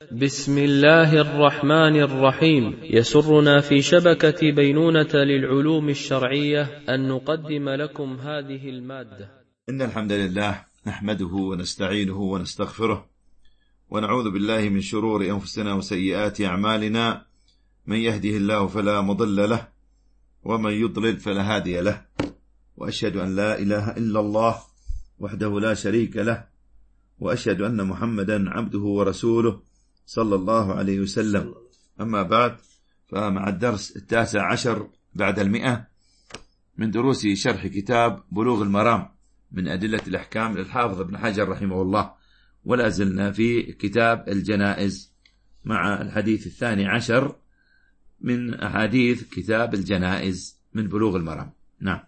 بسم الله الرحمن الرحيم. يسرنا في شبكة بينونة للعلوم الشرعية أن نقدم لكم هذه المادة. إن الحمد لله نحمده ونستعينه ونستغفره ونعوذ بالله من شرور أنفسنا وسيئات أعمالنا، من يهده الله فلا مضل له ومن يضلل فلا هادي له، وأشهد أن لا إله إلا الله وحده لا شريك له، وأشهد أن محمدا عبده ورسوله صلى الله عليه وسلم. أما بعد، فمع الدرس 19 بعد 100 من دروس شرح كتاب بلوغ المرام من أدلة الأحكام للحافظ ابن حجر رحمه الله، ولا زلنا في كتاب الجنائز مع الحديث 12 من أحاديث كتاب الجنائز من بلوغ المرام. نعم.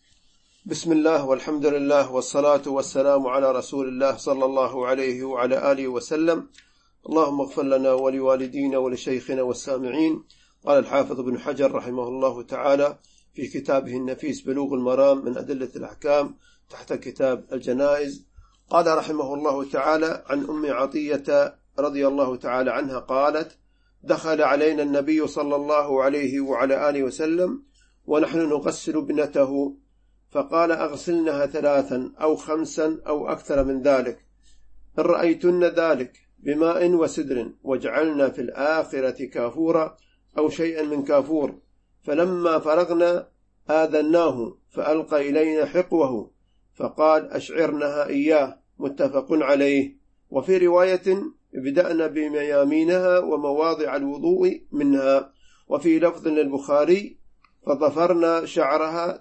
بسم الله والحمد لله والصلاة والسلام على رسول الله صلى الله عليه وعلى آله وسلم. اللهم اغفر لنا ولوالدينا ولشيخنا والسامعين. قال الحافظ ابن حجر رحمه الله تعالى في كتابه النفيس بلوغ المرام من أدلة الأحكام تحت كتاب الجنائز، قال رحمه الله تعالى عن أم عطية رضي الله تعالى عنها قالت: دخل علينا النبي صلى الله عليه وعلى آله وسلم ونحن نغسل ابنته، فقال: أغسلنها 3 أو 5 أو أكثر من ذلك، إن رأيتن ذلك بماء وسدر، واجعلنا في الآخرة كافورا أو شيئا من كافور. فلما فرغنا آذناه فألقى إلينا حقوه فقال: أشعرنها إياه، متفق عليه. وفي رواية: ابدأنا بميامينها ومواضع الوضوء منها. وفي لفظ للبخاري: فضفرنا شعرها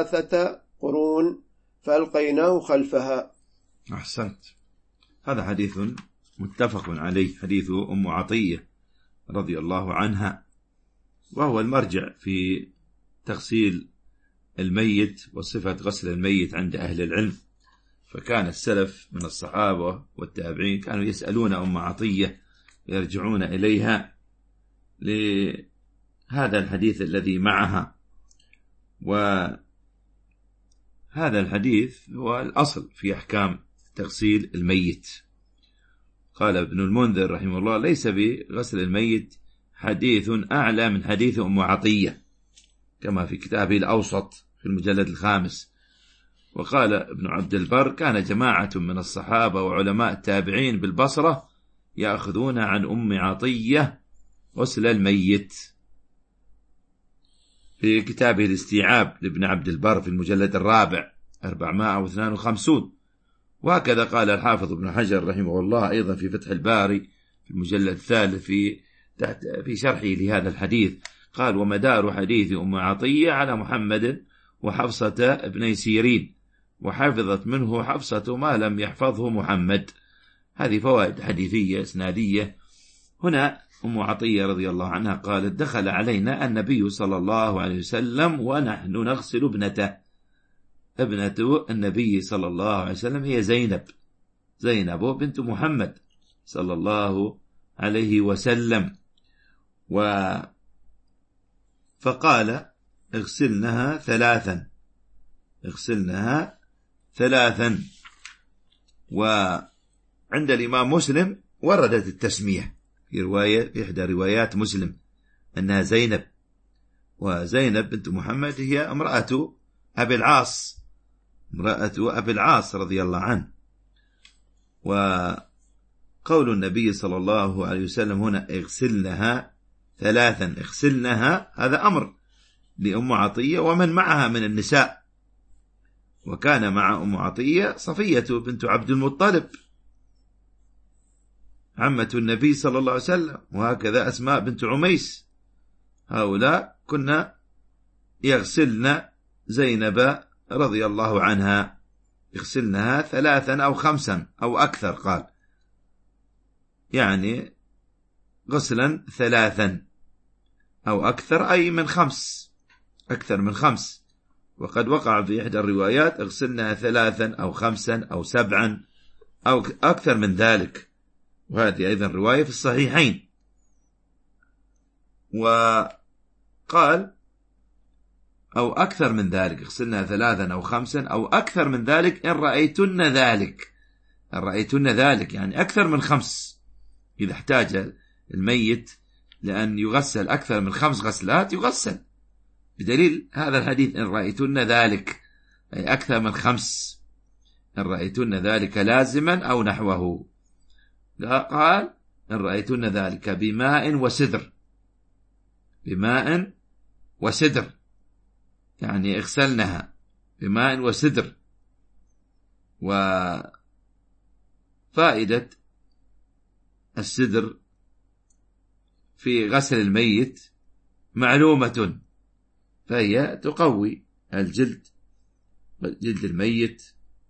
3 قرون فألقيناه خلفها. أحسنت. هذا حديث متفق عليه، حديث أم عطية رضي الله عنها، وهو المرجع في تغسيل الميت وصفة غسل الميت عند أهل العلم. فكان السلف من الصحابة والتابعين كانوا يسألون أم عطية، يرجعون إليها لهذا الحديث الذي معها، وهذا الحديث هو الأصل في أحكام تغسيل الميت. قال ابن المنذر رحمه الله: ليس بغسل الميت حديث أعلى من حديث أم عطية، كما في كتابه الأوسط في المجلد 5. وقال ابن عبد البر: كان جماعة من الصحابة وعلماء التابعين بالبصرة يأخذون عن أم عطية غسل الميت، في كتابه الاستيعاب لابن عبد البر في المجلد 452. وهكذا قال الحافظ ابن حجر رحمه الله أيضا في فتح الباري في المجلد 3 في شرحه لهذا الحديث، قال: ومدار حديث أم عطية على محمد وحفصة ابن سيرين، وحفظت منه حفصة ما لم يحفظه محمد. هذه فوائد حديثية إسنادية. هنا أم عطية رضي الله عنها قالت: دخل علينا النبي صلى الله عليه وسلم ونحن نغسل ابنته. ابنة النبي صلى الله عليه وسلم هي زينب بنت محمد صلى الله عليه وسلم. فقال: اغسلنها 3. وعند الإمام مسلم وردت التسمية في إحدى روايات مسلم أنها زينب، وزينب بنت محمد هي امرأة أبي العاص رضي الله عنه. وقول النبي صلى الله عليه وسلم هنا: اغسلنها 3، اغسلنها، هذا أمر لأم عطية ومن معها من النساء. وكان مع أم عطية صفية بنت عبد المطلب عمة النبي صلى الله عليه وسلم، وهكذا أسماء بنت عميس. هؤلاء كنا يغسلن زينب رضي الله عنها، يغسلنها 3 أو 5 أو أكثر، قال يعني غسلا 3 أو أكثر، أي من 5، أكثر من 5. وقد وقع في إحدى الروايات: اغسلنها 3 أو 5 أو 7 أو أكثر من ذلك، وهذه أيضا رواية في الصحيحين. وقال: أو أكثر من ذلك، اغسلنا 3 أو 5 أو أكثر من ذلك، إن رأيتن ذلك. يعني أكثر من 5، إذا احتاج الميت لأن يغسل أكثر من 5 غسلات يغسل، بدليل هذا الحديث إن رأيتن ذلك، أي أكثر من 5، إن رأيتن ذلك لازما أو نحوه. قال إن رأيتن ذلك بماء وسدر، بماء وسدر يعني اغسلنها بماء وسدر. وفائدة السدر في غسل الميت معلومة، فهي تقوي الجلد، جلد الميت،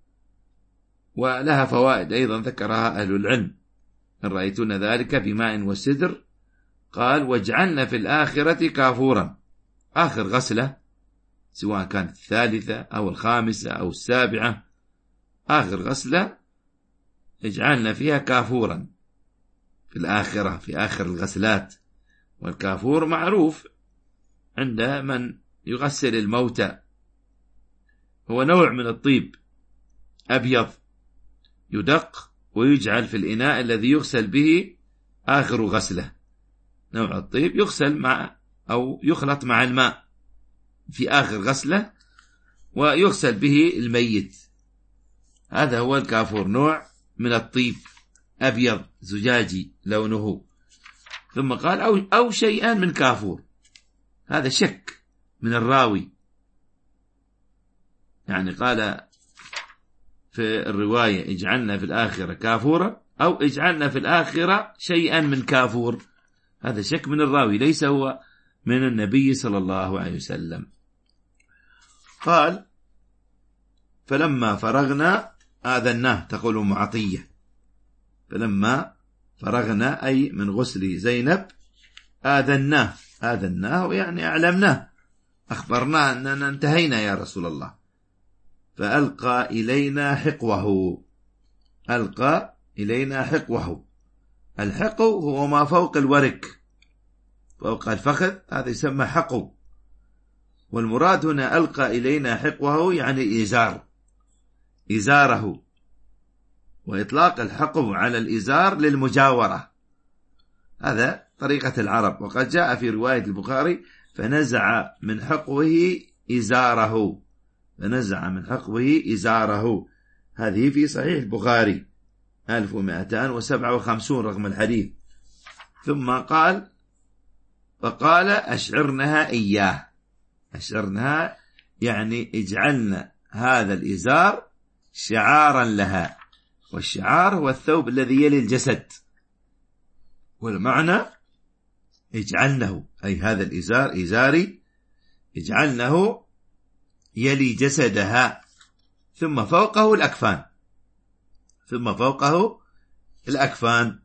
ولها فوائد أيضا ذكرها أهل العلم. إن رأيتن ذلك بماء وسدر، قال واجعلنا في الآخرة كافورا، آخر غسلة سواء كانت 3 أو 5 أو 7، آخر غسلة اجعلنا فيها كافورا في الآخرة، في آخر الغسلات. والكافور معروف عند من يغسل الموتى، هو نوع من الطيب أبيض يدق ويجعل في الإناء الذي يغسل به آخر غسلة. نوع الطيب يغسل مع أو يخلط مع الماء في آخر غسلة ويغسل به الميت، هذا هو الكافور، نوع من الطيب أبيض زجاجي لونه. ثم قال أو شيئا من كافور، هذا شك من الراوي، يعني قال في الرواية اجعلنا في الآخرة كافورا أو اجعلنا في الآخرة شيئا من كافور، هذا شك من الراوي ليس هو من النبي صلى الله عليه وسلم. قال فلما فرغنا آذناه، تقول أم عطية، فلما فرغنا أي من غسل زينب آذناه، آذناه يعني أعلمناه، أخبرناه أننا انتهينا يا رسول الله. فألقى إلينا حقوه، ألقى إلينا حقوه، الحقو هو ما فوق الورك، فوق الفخذ، هذا يسمى حقو. والمراد هنا ألقى إلينا حقوه يعني إزار، إزاره، وإطلاق الحقو على الإزار للمجاورة، هذا طريقة العرب. وقد جاء في رواية البخاري فنزع من حقوه إزاره، فنزع من حقوه إزاره، هذه في صحيح البخاري 1257 رقم الحديث. ثم قال فقال أشعرنها إياه، أشعرنها يعني اجعلنا هذا الإزار شعارا لها، والشعار هو الثوب الذي يلي الجسد، والمعنى اجعلنه أي هذا الإزار إزاري اجعلنه يلي جسدها، ثم فوقه الأكفان، ثم فوقه الأكفان.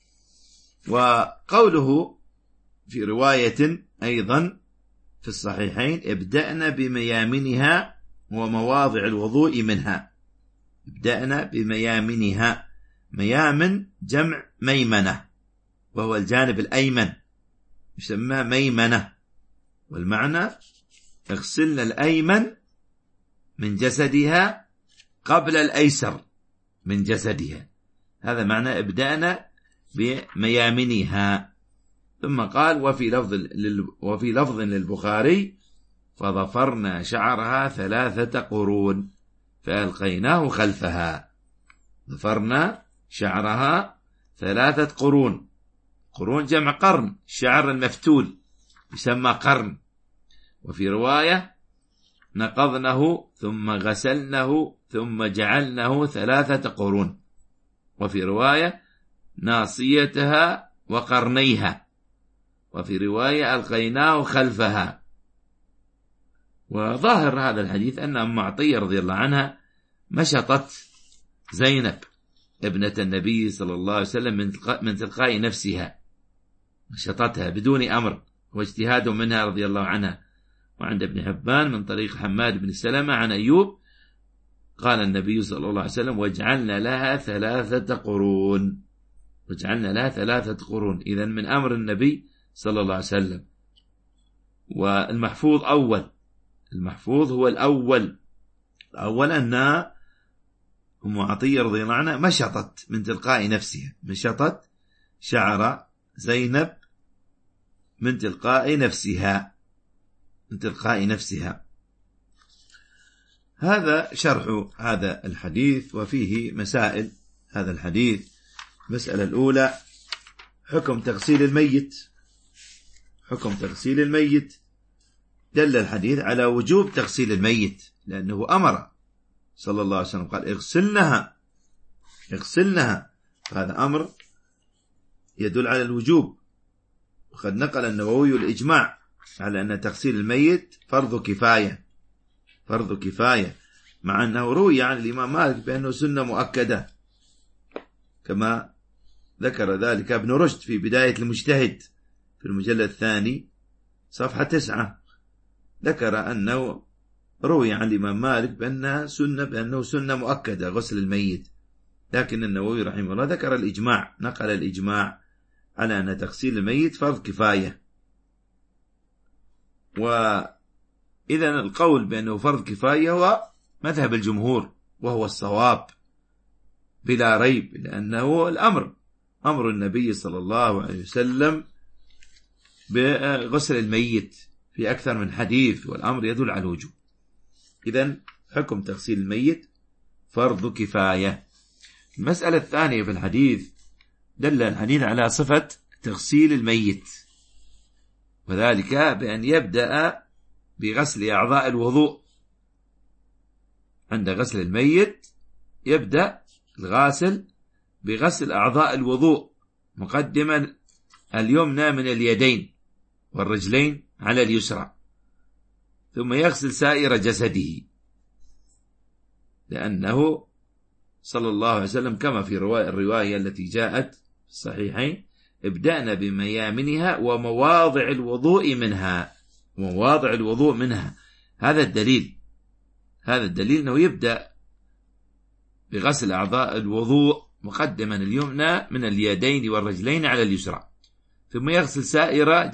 وقوله في رواية أيضا في الصحيحين ابدأنا بميامنها ومواضع الوضوء منها، ابدأنا بميامنها، ميامن جمع ميمنة، وهو الجانب الأيمن يسمى ميمنة، والمعنى اغسلنا الأيمن من جسدها قبل الأيسر من جسدها، هذا معنى ابدأنا بميامنها. ثم قال وفي لفظ للبخاري فضفرنا شعرها 3 قرون فألقيناه خلفها، ضفرنا شعرها 3 قرون، قرون جمع قرن، الشعر المفتول يسمى قرن. وفي رواية نقضنه ثم غسلنه ثم جعلنه 3 قرون، وفي رواية ناصيتها وقرنيها، وفي رواية ألقيناه خلفها. وظاهر هذا الحديث أن أم عطية رضي الله عنها مشطت زينب ابنة النبي صلى الله عليه وسلم من تلقاء نفسها، مشطتها بدون أمر واجتهاد منها رضي الله عنها. وعند ابن حبان من طريق حماد بن سلمة عن أيوب قال النبي صلى الله عليه وسلم واجعلنا لها 3 قرون، واجعلنا لها 3 قرون، إذن من أمر النبي صلى الله عليه وسلم. والمحفوظ أول، المحفوظ هو الأول، أولا أن أم عطية رضي الله عنها مشطت من تلقاء نفسها، مشطت شعر زينب من تلقاء نفسها. هذا شرح هذا الحديث، وفيه مسائل هذا الحديث. المسألة الأولى: حكم تغسيل الميت. دل الحديث على وجوب تغسيل الميت، لأنه أمر صلى الله عليه وسلم قال: اغسلنها. هذا أمر يدل على الوجوب. وقد نقل النووي الإجماع على أن تغسيل الميت فرض كفاية، مع أنه روي عن الإمام مالك بأنه سنة مؤكدة، كما ذكر ذلك ابن رشد في بداية المجتهد في المجلد الثاني صفحة 9. ذكر أنه روي عن الإمام مالك بأنه سنة مؤكدة غسل الميت، لكن النووي رحمه الله ذكر الإجماع، نقل الإجماع على أن تغسيل الميت فرض كفاية. وإذا القول بأنه فرض كفاية هو مذهب الجمهور، وهو الصواب بلا ريب، لأنه أمر النبي صلى الله عليه وسلم بغسل الميت في أكثر من حديث، والأمر يدل على الوجوب. إذن حكم تغسيل الميت فرض كفاية. المسألة الثانية في الحديث: دل الحديث على صفة تغسيل الميت، وذلك بأن يبدأ بغسل أعضاء الوضوء. عند غسل الميت يبدأ الغاسل بغسل أعضاء الوضوء، مقدما اليمنى من اليدين والرجلين على اليسرى، ثم يغسل سائر جسده، لأنه صلى الله عليه وسلم كما في الرواية التي جاءت في الصحيحين: ابدأنا بميامنها ومواضع الوضوء منها. هذا الدليل أنه يبدأ بغسل أعضاء الوضوء مقدما اليمنى من اليدين والرجلين على اليسرى، ثم يغسل سائر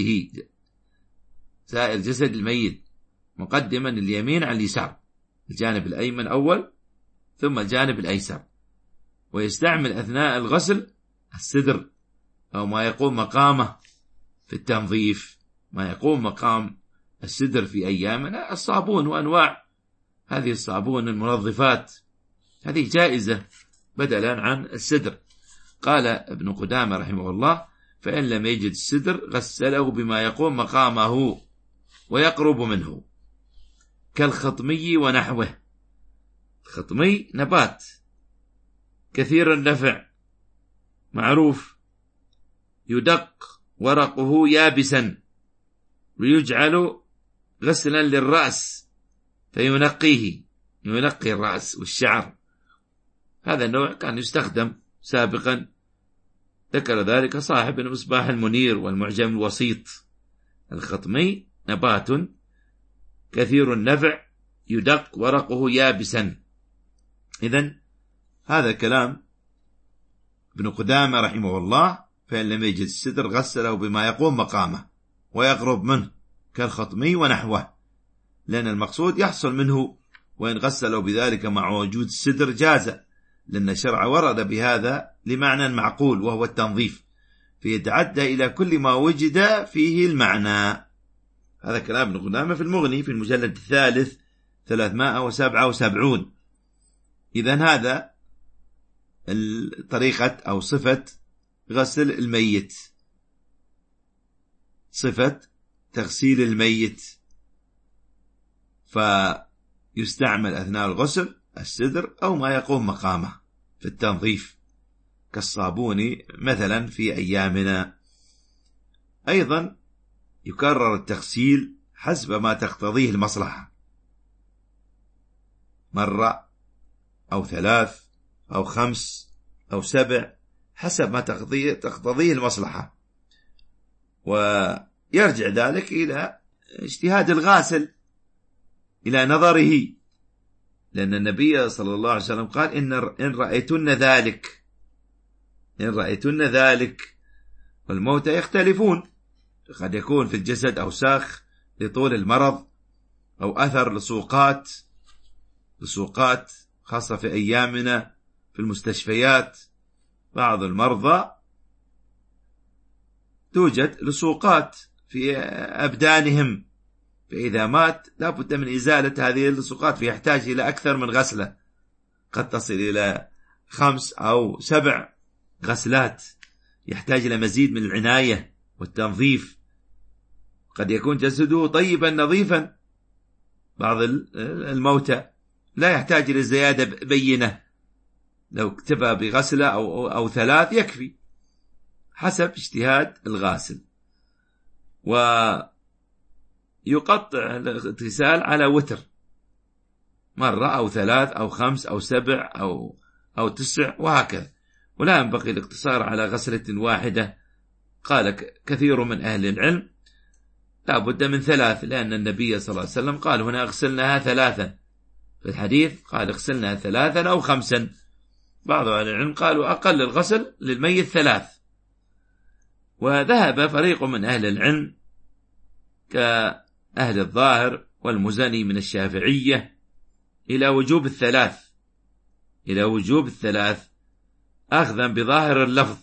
جسد الميت مقدما اليمين على اليسار، الجانب الأيمن أول ثم الجانب الأيسر. ويستعمل أثناء الغسل السدر أو ما يقوم مقامه في التنظيف، ما يقوم مقام السدر في أيامنا، الصابون وأنواع هذه الصابون المنظفات، هذه جائزة بدلا عن السدر. قال ابن قدامة رحمه الله: فإن لم يجد السدر غسله بما يقوم مقامه ويقرب منه، كالخطمي ونحوه. الخطمي نبات كثير النفع معروف، يدق ورقه يابسا ويجعل غسلا للرأس فينقي الرأس والشعر. هذا النوع كان يستخدم سابقا، ذكر ذلك صاحب المصباح المنير والمعجم الوسيط. الخطمي نبات كثير النفع يدق ورقه يابسا. إذن هذا كلام ابن قدامة رحمه الله: فإن لم يجد السدر غسله بما يقوم مقامه ويقرب منه، كالخطمي ونحوه، لأن المقصود يحصل منه، وإن غسله بذلك مع وجود السدر جاز، لأن الشرع ورد بهذا لمعنى معقول وهو التنظيف، فيتعدى إلى كل ما وجد فيه المعنى. هذا كلام ابن قدامة في المغني في المجلد الثالث 377. إذن هذا الطريقة أو صفة غسل الميت، صفة تغسيل الميت. فيستعمل أثناء الغسل السدر أو ما يقوم مقامه في التنظيف كالصابون مثلا في أيامنا. أيضا يكرر التغسيل حسب ما تقتضيه المصلحة، مرة أو 3 أو 5 أو 7، حسب ما تقتضيه المصلحة. ويرجع ذلك إلى اجتهاد الغاسل، إلى نظره، لأن النبي صلى الله عليه وسلم قال: إن رأيتن ذلك والموتى يختلفون، قد يكون في الجسد أوساخ لطول المرض أو أثر لسوقات خاصة في أيامنا في المستشفيات. بعض المرضى توجد لصوقات في أبدانهم، فإذا مات لا بد من إزالة هذه اللصوقات، فيحتاج إلى أكثر من غسلة، قد تصل إلى 5 أو 7 غسلات، يحتاج إلى مزيد من العناية والتنظيف. قد يكون جسده طيبا نظيفا، بعض الموتى لا يحتاج إلى زيادة بينة، لو اكتفى بغسلة أو 3 يكفي حسب اجتهاد الغاسل. ويقطع الاغتسال على وتر، مرة أو 3 أو 5 أو 7 أو 9 وهكذا، ولا ينبغي الاقتصار على غسلة واحدة. قال كثير من أهل العلم لا بد من 3، لأن النبي صلى الله عليه وسلم قال هنا اغسلناها 3، في الحديث قال اغسلناها 3 أو 5. بعض أهل العلم قالوا أقل الغسل للميت 3. وذهب فريق من أهل العلم كأهل الظاهر والمزني من الشافعية إلى وجوب 3، إلى وجوب 3 أخذا بظاهر اللفظ.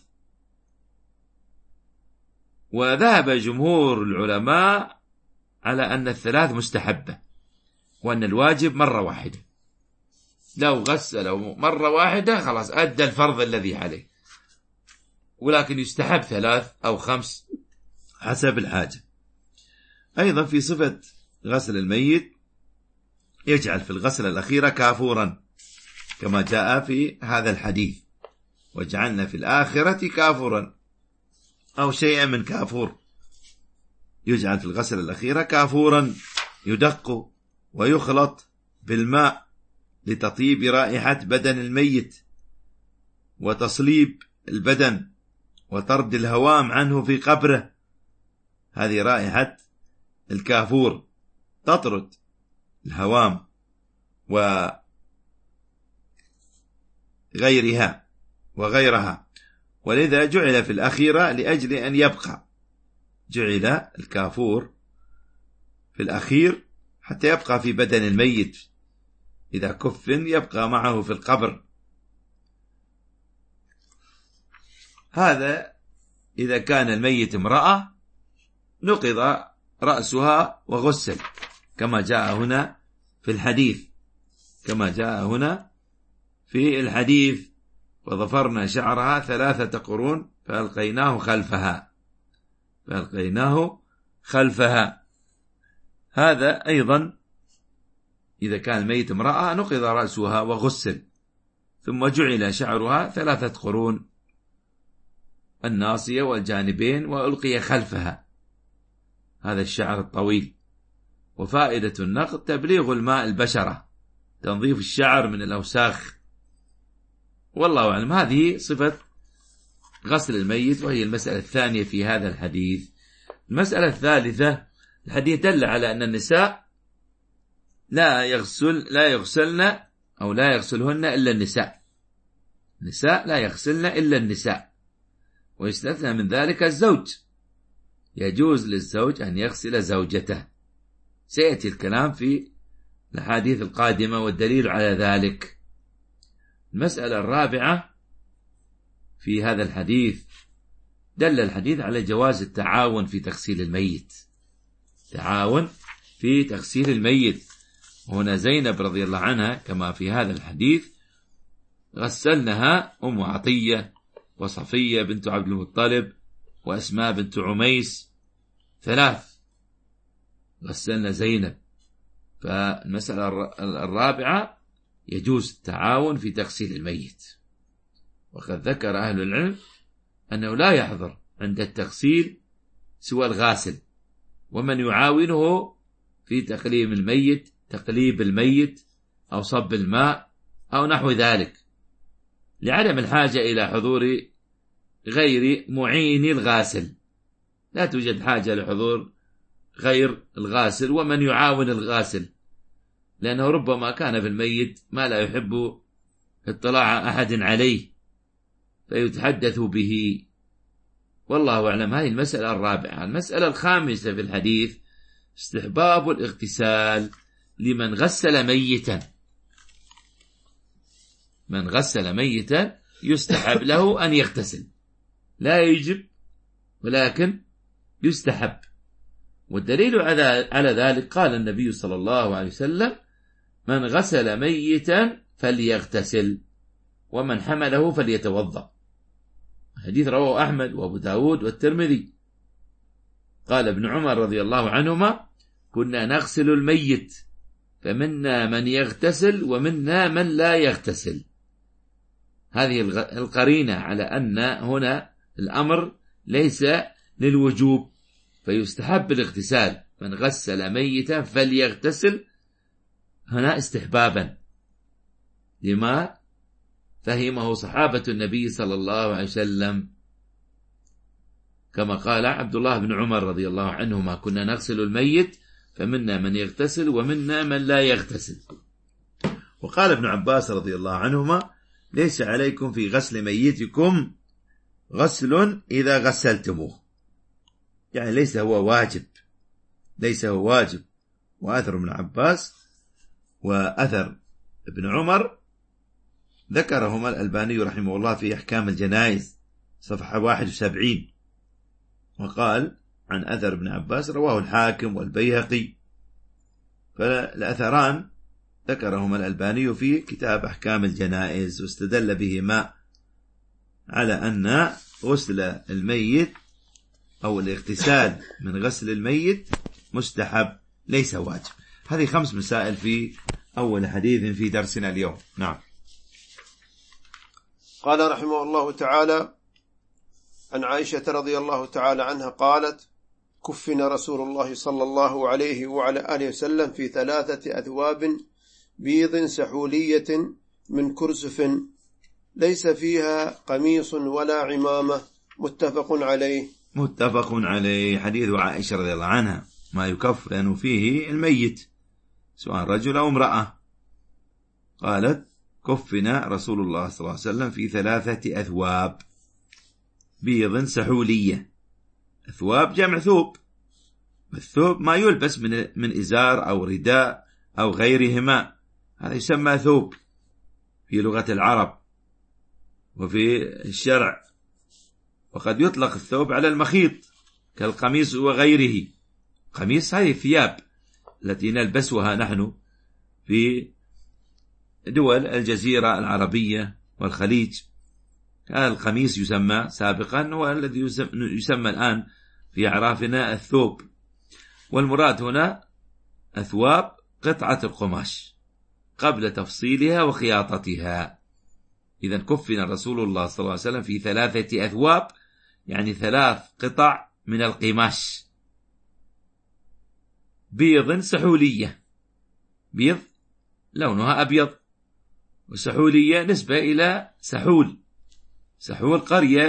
وذهب جمهور العلماء على أن 3 مستحبة، وأن الواجب مرة واحدة، لو غسل مرة واحدة خلاص أدى الفرض الذي عليه، ولكن يستحب 3 أو 5 حسب الحاجة. أيضا في صفة غسل الميت يجعل في الغسلة الأخيرة كافورا، كما جاء في هذا الحديث: واجعلنا في الآخرة كافورا، أو شيئا من كافور. يجعل في الغسلة الأخيرة كافورا يدق ويخلط بالماء لتطيب رائحة بدن الميت وتصليب البدن وطرد الهوام عنه في قبره. هذه رائحة الكافور تطرد الهوام وغيرها، ولذا جعل في الأخيرة لأجل أن يبقى، جعل الكافور في الأخير حتى يبقى في بدن الميت، إذا كفن يبقى معه في القبر. هذا إذا كان الميت امرأة نقض رأسها وغسل، كما جاء هنا في الحديث: وضفرنا شعرها 3 قرون فألقيناه خلفها. هذا أيضا إذا كان الميت امرأة نقض رأسها وغسل، ثم جعل شعرها 3 قرون، الناصية والجانبين، وألقي خلفها هذا الشعر الطويل. وفائدة النقض تبليغ الماء البشرة، تنظيف الشعر من الأوساخ. والله أعلم. هذه صفة غسل الميت، وهي المسألة الثانية في هذا الحديث. المسألة الثالثة: الحديث دل على أن النساء لا يغسلن أو لا يغسلهن إلا النساء. النساء لا يغسلن إلا النساء، ويستثنى من ذلك الزوج، يجوز للزوج أن يغسل زوجته. سيأتي الكلام في الأحاديث القادمة والدليل على ذلك. المسألة الرابعة في هذا الحديث: دل الحديث على جواز التعاون في تغسيل الميت. هنا زينب رضي الله عنها كما في هذا الحديث غسلنها أم عطية وصفية بنت عبد المطلب وأسماء بنت عميس، 3 غسلنا زينب. فالمسألة الرابعة: يجوز التعاون في تغسيل الميت. وقد ذكر أهل العلم أنه لا يحضر عند التغسيل سوى الغاسل، ومن يعاونه في تقليب الميت أو صب الماء أو نحو ذلك، لعدم الحاجة إلى حضور غير معين الغاسل. لا توجد حاجة لحضور غير الغاسل ومن يعاون الغاسل، لأنه ربما كان في الميت ما لا يحب اطلاع أحد عليه فيتحدث به. والله أعلم. هذه المسألة الرابعة. المسألة الخامسة في الحديث: استحباب الاغتسال لمن غسل ميتا. من غسل ميتا يستحب له أن يغتسل، لا يجب ولكن يستحب. والدليل على ذلك قال النبي صلى الله عليه وسلم: من غسل ميتا فليغتسل، ومن حمله فليتوضأ. حديث رواه أحمد وأبو داود والترمذي. قال ابن عمر رضي الله عنهما: كنا نغسل الميت فمنا من يغتسل ومنا من لا يغتسل. هذه القرينة على أن هنا الأمر ليس للوجوب، فيستحب الاغتسال. من غسل ميتا فليغتسل هنا استحبابا لما فهمه صحابة النبي صلى الله عليه وسلم، كما قال عبد الله بن عمر رضي الله عنهما: كنا نغسل الميت فمنا من يغتسل ومنا من لا يغتسل. وقال ابن عباس رضي الله عنهما: ليس عليكم في غسل ميتكم غسل إذا غسلتموه، يعني ليس هو واجب. وأثر ابن عباس وأثر ابن عمر ذكرهما الألباني رحمه الله في أحكام الجنائز صفحة 71، وقال عن أثر ابن عباس رواه الحاكم والبيهقي، فالأثران ذكرهما الألباني في كتاب أحكام الجنائز، واستدل بهما على أن غسل الميت أو الاغتسال من غسل الميت مستحب ليس واجب. هذه 5 مسائل في أول حديث في درسنا اليوم. نعم. قال رحمه الله تعالى: عن عائشة رضي الله تعالى عنها قالت: كفن رسول الله صلى الله عليه وعلى آله وسلم في 3 أثواب بيض سحولية من كرسف ليس فيها قميص ولا عمامة، متفق عليه. حديث عائشة رضي الله عنها ما يكفن فيه الميت سواء رجل أو امرأة. قالت: كفن رسول الله صلى الله عليه وسلم في 3 أثواب بيض سحولية. أثواب جمع ثوب، الثوب ما يلبس من إزار أو رداء أو غيرهما، هذا يسمى ثوب في لغة العرب وفي الشرع. وقد يطلق الثوب على المخيط كالقميص وغيره. قميص هذه الثياب التي نلبسها نحن في دول الجزيرة العربية والخليج. هذا القميص يسمى سابقا والذي يسمى الآن في أعرافنا الثوب. والمراد هنا أثواب قطعة القماش قبل تفصيلها وخياطتها. إذن كفن رسول الله صلى الله عليه وسلم في 3 أثواب، يعني 3 قطع من القماش بيض سحولية. بيض لونها أبيض، وسحولية نسبة إلى سحول قرية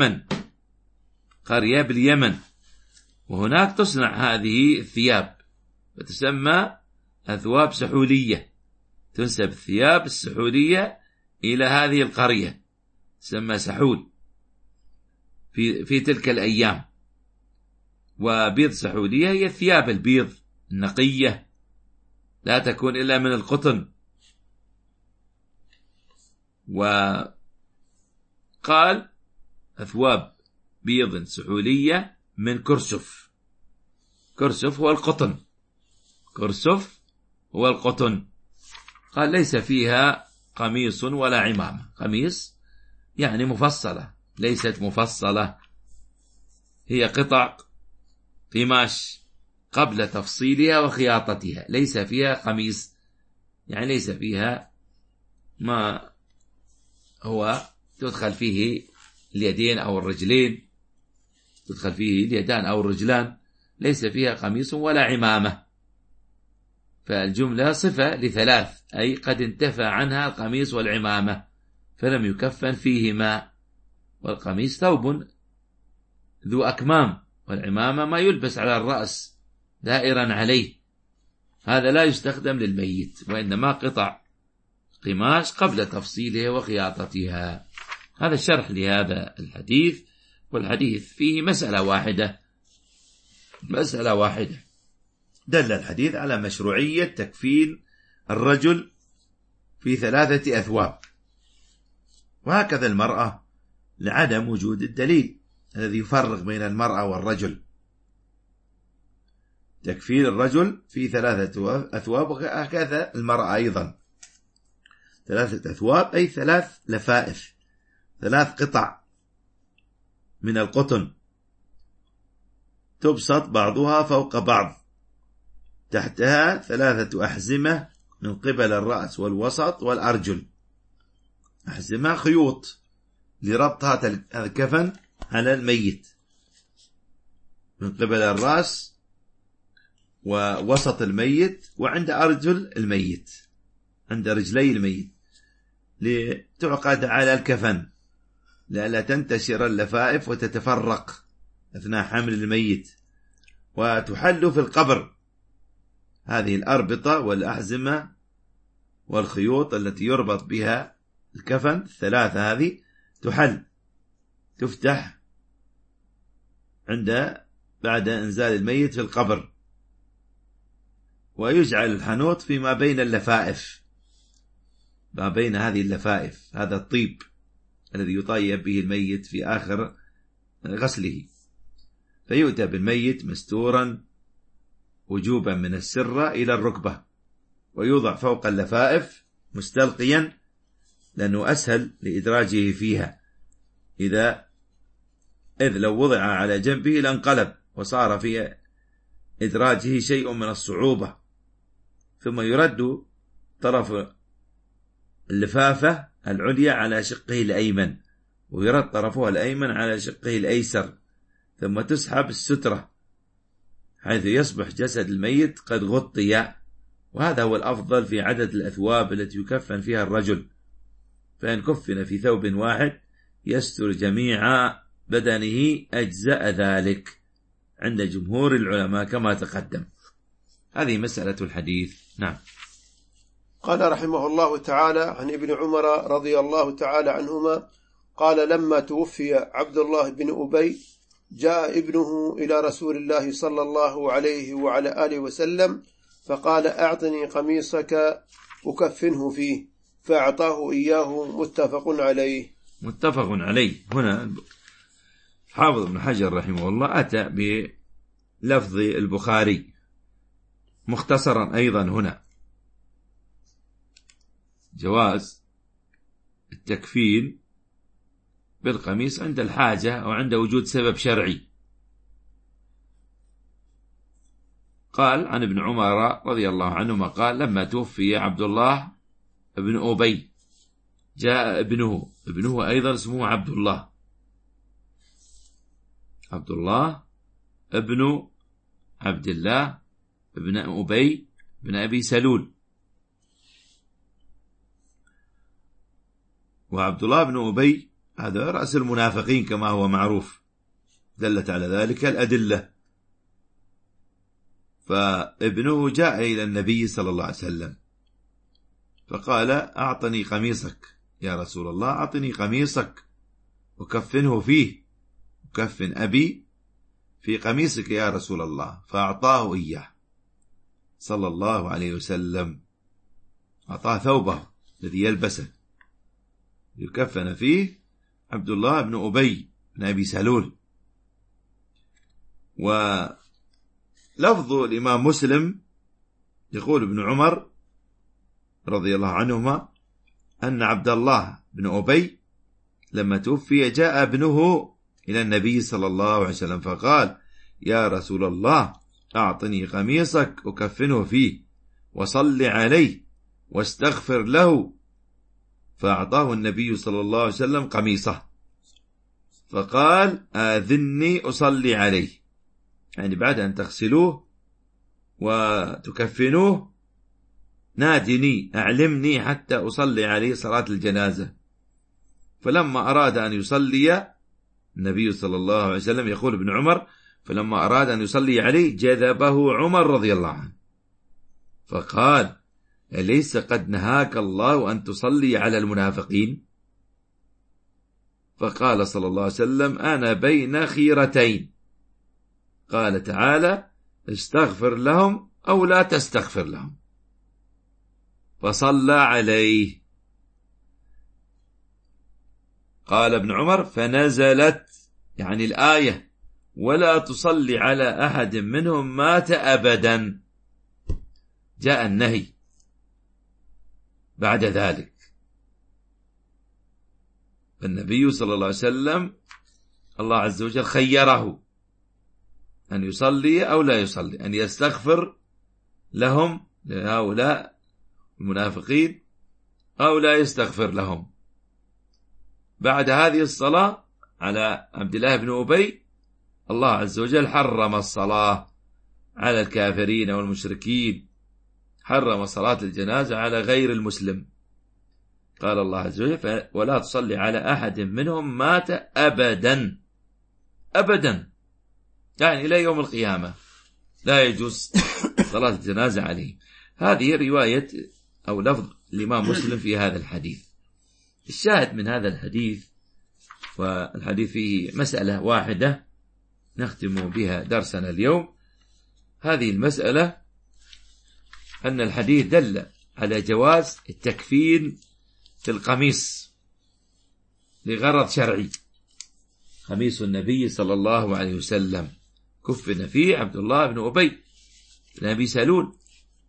باليمن، وهناك تصنع هذه الثياب فتسمى أثواب سحولية. تنسب الثياب السحولية إلى هذه القرية، تسمى سحول في تلك الأيام. وبيض سحولية هي الثياب البيض النقية لا تكون إلا من القطن. وقال: أثواب بيض سحولية من كرسف. كرسف هو القطن. قال: ليس فيها قميص ولا عمامة. قميص يعني مفصلة، ليست مفصلة، هي قطع قماش قبل تفصيلها وخياطتها. ليس فيها قميص، يعني ليس فيها ما هو تدخل فيه اليدين أو الرجلين، تدخل فيه اليدان أو الرجلان. ليس فيها قميص ولا عمامة، فالجملة صفة ل3، أي قد انتفى عنها القميص والعمامة فلم يكفن فيهما. والقميص ثوب ذو أكمام، والعمامة ما يلبس على الرأس دائرا عليه، هذا لا يستخدم للميت، وإنما قطع قماش قبل تفصيلها وخياطتها. هذا الشرح لهذا الحديث. والحديث فيه مسألة واحدة. دل الحديث على مشروعية تكفين الرجل في 3 أثواب، وهكذا المرأة لعدم وجود الدليل الذي يفرق بين المرأة والرجل. تكفين الرجل في 3 أثواب، وهكذا المرأة أيضا 3 أثواب، أي 3 لفائف، 3 قطع من القطن تبسط بعضها فوق بعض، تحتها 3 أحزمة من قبل الرأس والوسط والأرجل، أحزمة خيوط لربط هذا الكفن على الميت من قبل الرأس ووسط الميت وعند أرجل الميت، عند رجلي الميت، لتعقد على الكفن لئلا تنتشر اللفائف وتتفرق أثناء حمل الميت، وتحل في القبر. هذه الأربطة والأحزمة والخيوط التي يربط بها الكفن 3 هذه تحل، تفتح بعد إنزال الميت في القبر، ويجعل الحنوط فيما بين اللفائف، ما بين هذه اللفائف، هذا الطيب الذي يطيب به الميت في آخر غسله. فيؤتى بالميت مستورا وجوبا من السرة إلى الركبة، ويوضع فوق اللفائف مستلقيا لأنه أسهل لإدراجه فيها، إذ لو وضع على جنبه لانقلب وصار في إدراجه شيء من الصعوبة. ثم يرد طرف اللفافة العليا على شقه الأيمن، ويرد طرفها الأيمن على شقه الأيسر، ثم تسحب السترة حيث يصبح جسد الميت قد غطي. وهذا هو الأفضل في عدد الأثواب التي يكفن فيها الرجل، فإن كفن في ثوب واحد يستر جميع بدنه أجزاء ذلك عند جمهور العلماء كما تقدم. هذه مسألة الحديث. نعم. قال رحمه الله تعالى عن ابن عمر رضي الله تعالى عنهما قال لما توفي عبد الله بن أبي جاء ابنه إلى رسول الله صلى الله عليه وعلى آله وسلم فقال أعطني قميصك أكفنه فيه، فأعطاه إياه. متفق عليه. متفق عليه. هنا حافظ ابن حجر رحمه الله أتى بلفظ البخاري مختصرا أيضا هنا، جواز التكفين بالقميص عند الحاجة أو عند وجود سبب شرعي. قال عن ابن عمر رضي الله عنهما قال لما توفي عبد الله بن أبي جاء ابنه أيضا اسمه عبد الله ابن عبد الله ابن أبي بن أبي سلول. وعبد الله بن أبي هذا رأس المنافقين كما هو معروف، دلت على ذلك الأدلة. فابنه جاء إلى النبي صلى الله عليه وسلم فقال أعطني قميصك يا رسول الله، أعطني قميصك أكفنه فيه، أكفن أبي في قميصك يا رسول الله. فأعطاه إياه صلى الله عليه وسلم، أعطاه ثوبه الذي يلبسه يكفن فيه عبد الله بن أبي بن أبي سلول. ولفظ الإمام مسلم يقول ابن عمر رضي الله عنهما أن عبد الله بن أبي لما توفي جاء ابنه إلى النبي صلى الله عليه وسلم فقال يا رسول الله أعطني قميصك أكفنه فيه وصل عليه واستغفر له. فأعطاه النبي صلى الله عليه وسلم قميصه فقال آذني أصلي عليه، يعني بعد أن تغسلوه وتكفنوه نادني أعلمني حتى أصلي عليه صلاة الجنازة. فلما أراد أن يصلي النبي صلى الله عليه وسلم، يقول ابن عمر فلما أراد أن يصلي عليه جذبه عمر رضي الله عنه فقال أليس قد نهاك الله أن تصلي على المنافقين؟ فقال صلى الله عليه وسلم أنا بين خيرتين، قال تعالى استغفر لهم أو لا تستغفر لهم، فصلى عليه. قال ابن عمر فنزلت يعني الآية ولا تصلي على أحد منهم مات أبدا، جاء النهي بعد ذلك. فالنبي صلى الله عليه وسلم الله عز وجل خيره أن يصلي أو لا يصلي، أن يستغفر لهم لهؤلاء المنافقين أو لا يستغفر لهم. بعد هذه الصلاة على عبد الله بن أبي الله عز وجل حرم الصلاة على الكافرين والمشركين، حرم صلاة الجنازة على غير المسلم. قال الله عز وجل ولا تصلي على أحد منهم مات أبدا، أبدا يعني إلى يوم القيامة لا يجوز صلاة الجنازة عليه. هذه رواية أو لفظ الإمام مسلم في هذا الحديث. الشاهد من هذا الحديث، والحديث فيه مسألة واحدة نختم بها درسنا اليوم، هذه المسألة أن الحديث دل على جواز التكفين في القميص لغرض شرعي. قميص النبي صلى الله عليه وسلم كفن فيه عبد الله بن أبي بن أبي سلول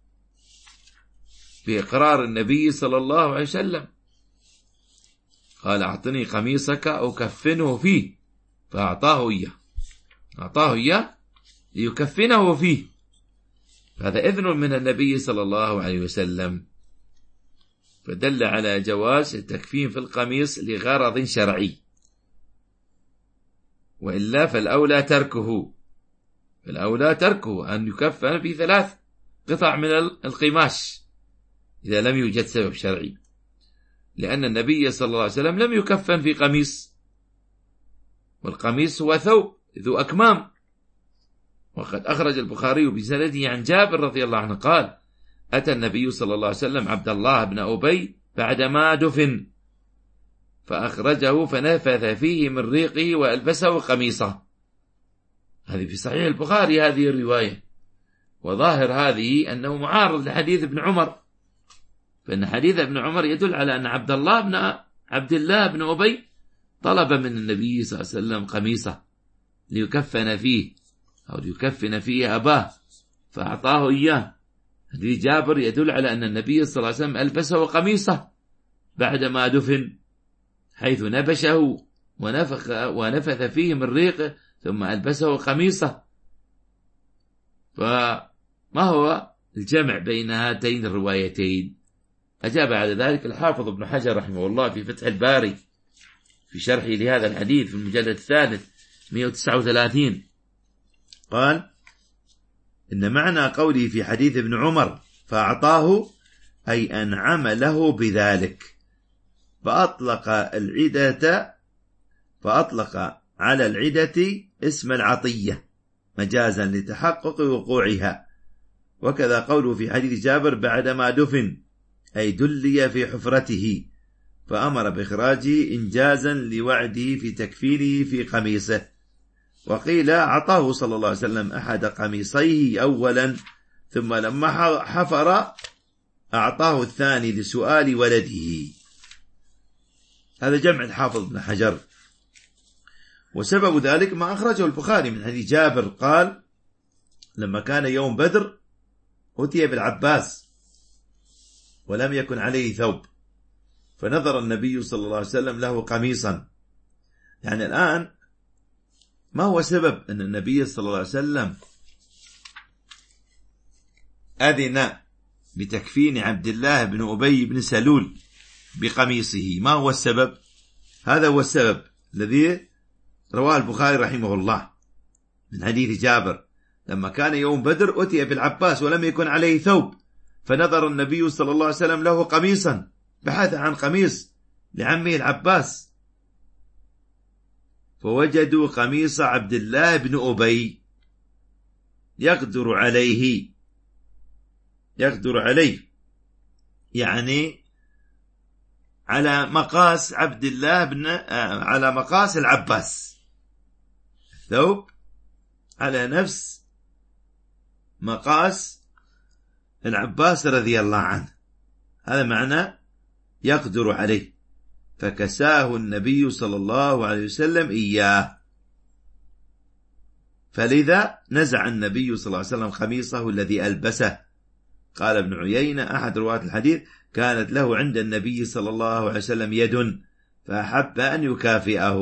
بإقرار النبي صلى الله عليه وسلم، قال أعطني قميصك أكفنه فيه، فأعطاه إياه، أعطاه إياه ليكفنه فيه. هذا إذن من النبي صلى الله عليه وسلم، فدل على جواز التكفين في القميص لغرض شرعي، وإلا فالأولى تركه، فالأولى تركه أن يكفن في 3 قطع من القماش إذا لم يوجد سبب شرعي، لأن النبي صلى الله عليه وسلم لم يكفن في قميص، والقميص هو ثوب ذو أكمام. وقد أخرج البخاري بسنده عن جابر رضي الله عنه قال أتى النبي صلى الله عليه وسلم عبد الله بن أبي بعدما دفن فأخرجه فنفث فيه من ريقه وألبسه قميصه. هذه في صحيح البخاري هذه الرواية، وظاهر هذه أنه معارض لحديث ابن عمر، فإن حديث ابن عمر يدل على أن عبد الله بن أبي طلب من النبي صلى الله عليه وسلم قميصه ليكفن فيه أو ليكفن فيه أباه فأعطاه إياه. حديث جابر يدل على أن النبي صلى الله عليه وسلم ألبسه قميصه بعدما دفن، حيث نبشه ونفث فيه من ريقه ثم ألبسه قميصه. فما هو الجمع بين هاتين الروايتين؟ أجاب على ذلك الحافظ ابن حجر رحمه الله في فتح الباري في شرحه لهذا الحديث في المجلد 3 139 قال إن معنى قوله في حديث ابن عمر فأعطاه أي أنعم له بذلك، فأطلق على العدة اسم العطية مجازا لتحقق وقوعها. وكذا قوله في حديث جابر بعدما دفن أي دلي في حفرته، فأمر بإخراجه إنجازا لوعده في تكفينه في قميصه. وقيل أعطاه صلى الله عليه وسلم أحد قميصيه أولا، ثم لما حفر أعطاه الثاني لسؤال ولده. هذا جمع الحافظ ابن حجر. وسبب ذلك ما أخرجه البخاري من حديث جابر قال لما كان يوم بدر أتي بالعباس ولم يكن عليه ثوب، فنظر النبي صلى الله عليه وسلم له قميصا. يعني الآن ما هو سبب أن النبي صلى الله عليه وسلم أذن بتكفين عبد الله بن أبي بن سلول بقميصه؟ ما هو السبب؟ هذا هو السبب الذي رواه البخاري رحمه الله من حديث جابر لما كان يوم بدر أتي بالعباس ولم يكن عليه ثوب، فنظر النبي صلى الله عليه وسلم له قميصا، بحث عن قميص لعمه العباس فوجدوا قميص عبد الله بن أبي يقدر عليه يعني على مقاس عبد الله على مقاس العباس، ثوب على نفس مقاس العباس رضي الله عنه. هذا معنى يقدر عليه، فكساه النبي صلى الله عليه وسلم إياه. فلذا نزع النبي صلى الله عليه وسلم خميصه الذي ألبسه. قال ابن عيينة أحد رواة الحديث: كانت له عند النبي صلى الله عليه وسلم يد فأحب أن يكافئه.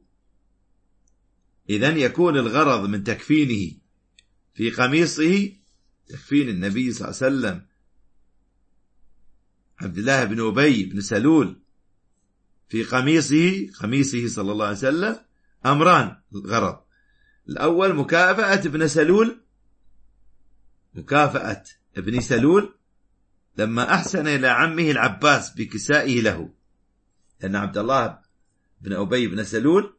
إذن يكون الغرض من تكفينه في قميصه تكفين النبي صلى الله عليه وسلم عبد الله بن أبي بن سلول في قميصه صلى الله عليه وسلم أمران. الغرض الأول مكافأة ابن سلول لما أحسن إلى عمه العباس بكسائه له، لأن عبد الله بن أبي بن سلول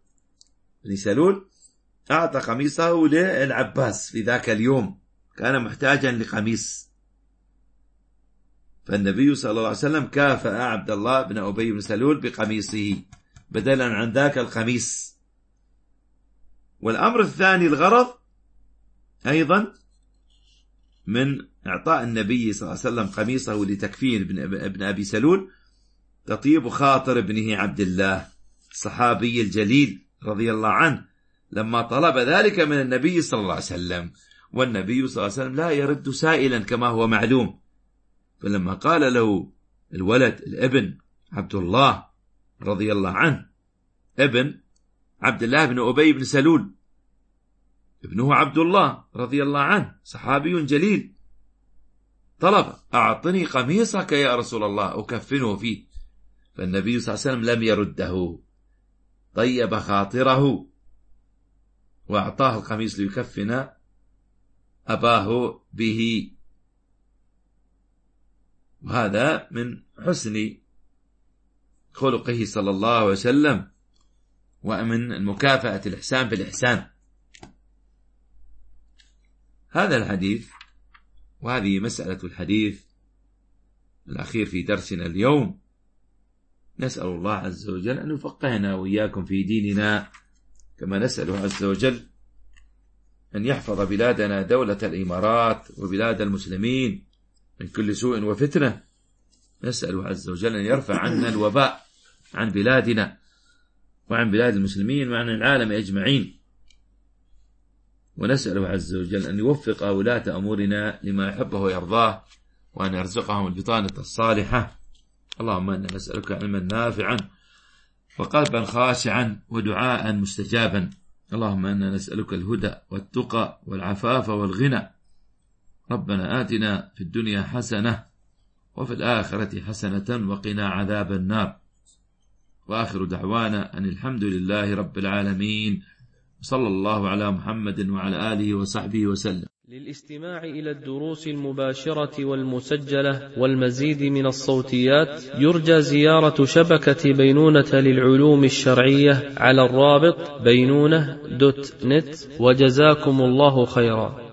أعطى قميصه للعباس في ذاك اليوم، كان محتاجا لقميص، فالنبي صلى الله عليه وسلم كافأ عبد الله بن أبي بن سلول بقميصه بدلا عن ذاك القميص. والأمر الثاني الغرض أيضا من إعطاء النبي صلى الله عليه وسلم قميصه لتكفين ابن أبي سلول تطيب خاطر ابنه عبد الله الصحابي الجليل رضي الله عنه لما طلب ذلك من النبي صلى الله عليه وسلم، والنبي صلى الله عليه وسلم لا يرد سائلا كما هو معلوم. فلما قال له الولد الابن عبد الله رضي الله عنه، ابن عبد الله بن أبي بن سلول، ابنه عبد الله رضي الله عنه صحابي جليل، طلب: أعطني قميصك يا رسول الله أكفنه فيه. فالنبي صلى الله عليه وسلم لم يرده، طيب خاطره وأعطاه القميص ليكفن أباه به. وهذا من حسن خلقه صلى الله عليه وسلم ومن مكافأة الإحسان بالإحسان. هذا الحديث وهذه مسألة الحديث الأخير في درسنا اليوم. نسأل الله عز وجل أن يفقهنا وإياكم في ديننا، كما نسأله عز وجل أن يحفظ بلادنا دولة الإمارات وبلاد المسلمين من كل سوء وفتنة. نسأله عز وجل أن يرفع عنا الوباء عن بلادنا وعن بلاد المسلمين وعن العالم أجمعين. ونسأله عز وجل أن يوفق ولاة أمورنا لما يحبه ويرضاه، وأن يرزقهم البطانة الصالحة. اللهم إنا نسألك علما نافعا وقلبا خاشعا ودعاء مستجابا. اللهم إنا نسألك الهدى والتقى والعفاف والغنى. ربنا آتنا في الدنيا حسنة وفي الآخرة حسنة وقنا عذاب النار. وآخر دعوانا أن الحمد لله رب العالمين، صلى الله على محمد وعلى آله وصحبه وسلم. للاستماع إلى الدروس المباشرة والمسجلة والمزيد من الصوتيات يرجى زيارة شبكة بينونة للعلوم الشرعية على الرابط بينونة.net. وجزاكم الله خيرا.